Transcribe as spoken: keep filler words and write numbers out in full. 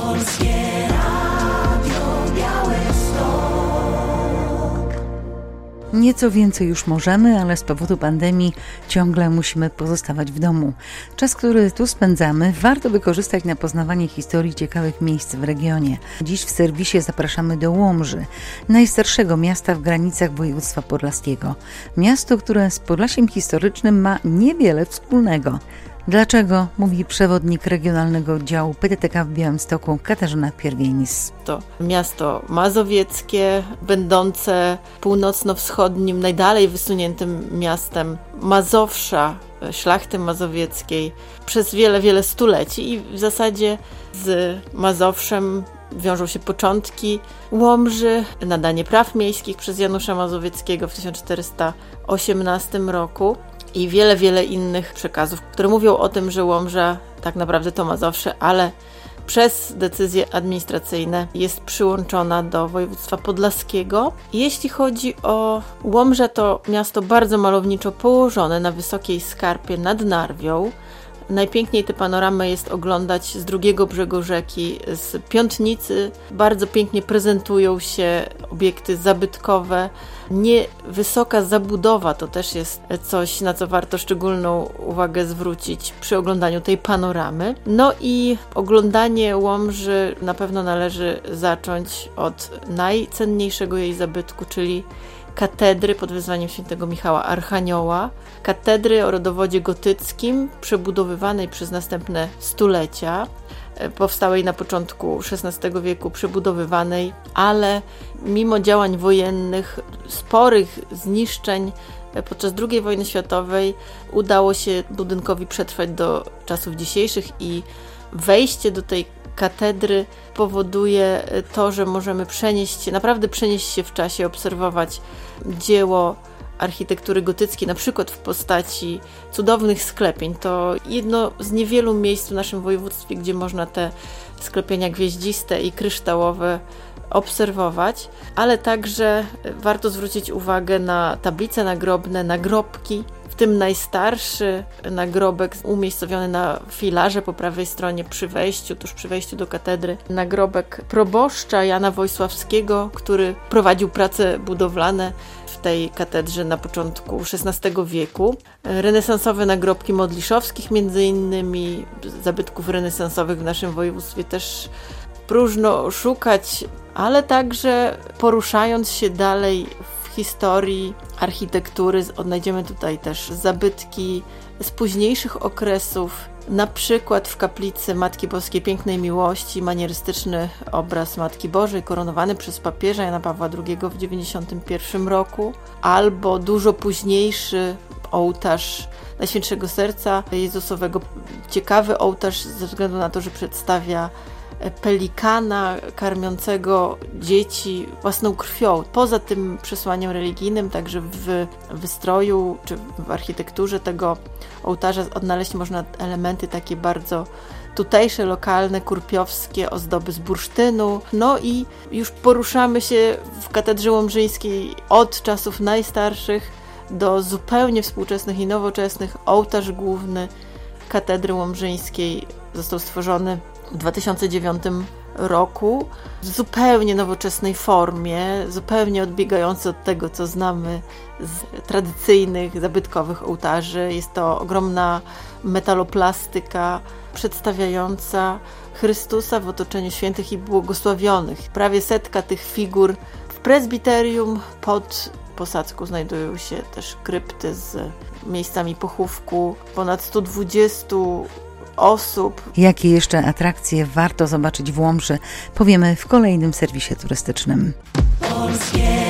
Polskie Radio Białystok. Nieco więcej już możemy, ale z powodu pandemii ciągle musimy pozostawać w domu. Czas, który tu spędzamy, warto wykorzystać na poznawanie historii ciekawych miejsc w regionie. Dziś w serwisie zapraszamy do Łomży, najstarszego miasta w granicach województwa podlaskiego. Miasto, które z Podlasiem historycznym ma niewiele wspólnego. Dlaczego? Mówi przewodnik regionalnego oddziału P T T K w Białymstoku Katarzyna Pierwienic. To miasto mazowieckie, będące północno-wschodnim, najdalej wysuniętym miastem Mazowsza, szlachty mazowieckiej przez wiele, wiele stuleci i w zasadzie z Mazowszem wiążą się początki Łomży, nadanie praw miejskich przez Janusza Mazowieckiego w tysiąc czterysta osiemnastym roku. I wiele, wiele innych przekazów, które mówią o tym, że Łomża tak naprawdę to Mazowsze, ale przez decyzje administracyjne jest przyłączona do województwa podlaskiego. Jeśli chodzi o Łomżę, to miasto bardzo malowniczo położone na wysokiej skarpie nad Narwią. Najpiękniej te panoramy jest oglądać z drugiego brzegu rzeki, z Piątnicy. Bardzo pięknie prezentują się obiekty zabytkowe. Niewysoka zabudowa to też jest coś, na co warto szczególną uwagę zwrócić przy oglądaniu tej panoramy. No i oglądanie Łomży na pewno należy zacząć od najcenniejszego jej zabytku, czyli katedry pod wezwaniem świętego Michała Archanioła, katedry o rodowodzie gotyckim, przebudowywanej przez następne stulecia, powstałej na początku szesnastego wieku, przebudowywanej, ale mimo działań wojennych, sporych zniszczeń podczas drugiej wojny światowej udało się budynkowi przetrwać do czasów dzisiejszych i wejście do tej katedry powoduje to, że możemy przenieść się, naprawdę przenieść się w czasie, obserwować dzieło architektury gotyckiej, na przykład w postaci cudownych sklepień. To jedno z niewielu miejsc w naszym województwie, gdzie można te sklepienia gwieździste i kryształowe obserwować, ale także warto zwrócić uwagę na tablice nagrobne, nagrobki, w tym najstarszy nagrobek umiejscowiony na filarze po prawej stronie przy wejściu, tuż przy wejściu do katedry. Nagrobek proboszcza Jana Wojsławskiego, który prowadził prace budowlane w tej katedrze na początku szesnastego wieku. Renesansowe nagrobki Modliszowskich, między innymi zabytków renesansowych w naszym województwie też próżno szukać, ale także poruszając się dalej w historii architektury odnajdziemy tutaj też zabytki z późniejszych okresów, na przykład w kaplicy Matki Boskiej Pięknej Miłości manierystyczny obraz Matki Bożej koronowany przez papieża Jana Pawła drugiego w dziewięćdziesiątym pierwszym roku, albo dużo późniejszy ołtarz Najświętszego Serca Jezusowego. Ciekawy ołtarz ze względu na to, że przedstawia pelikana karmiącego dzieci własną krwią. Poza tym przesłaniem religijnym, także w wystroju czy w architekturze tego ołtarza odnaleźć można elementy takie bardzo tutejsze, lokalne, kurpiowskie, ozdoby z bursztynu. No i już poruszamy się w katedrze łomżyńskiej od czasów najstarszych do zupełnie współczesnych i nowoczesnych. Ołtarz główny katedry łomżyńskiej został stworzony w dwa tysiące dziewiątym roku w zupełnie nowoczesnej formie, zupełnie odbiegający od tego, co znamy z tradycyjnych, zabytkowych ołtarzy. Jest to ogromna metaloplastyka przedstawiająca Chrystusa w otoczeniu świętych i błogosławionych. Prawie setka tych figur. W prezbiterium pod posadzką znajdują się też krypty z miejscami pochówku. Ponad sto dwadzieścia osób. Jakie jeszcze atrakcje warto zobaczyć w Łomży, powiemy w kolejnym serwisie turystycznym. Polskie